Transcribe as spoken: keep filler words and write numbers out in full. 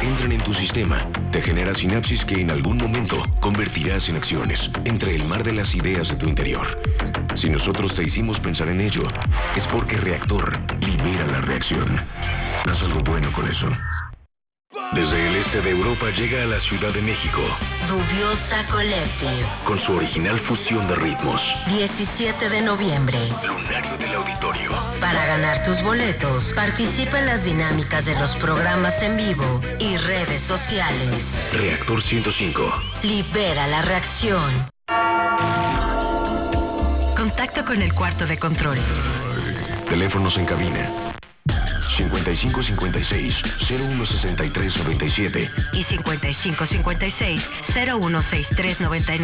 entran en tu sistema, te genera sinapsis que en algún momento convertirás en acciones entre el mar de las ideas de tu interior. Si nosotros te hicimos pensar en ello, es porque Reactor libera la reacción. Haz algo bueno con eso. Desde el este de Europa llega a la Ciudad de México Dubiosa Collective, con su original fusión de ritmos. diecisiete de noviembre. Lunario del Auditorio. Para ganar tus boletos, participa en las dinámicas de los programas en vivo y redes sociales. Reactor ciento cinco. Libera la reacción. Contacto con el cuarto de control. Teléfonos en cabina cincuenta y cinco cincuenta y seis, cero uno sesenta y tres noventa y siete y cincuenta y cinco cincuenta y seis, cero uno sesenta y tres noventa y nueve.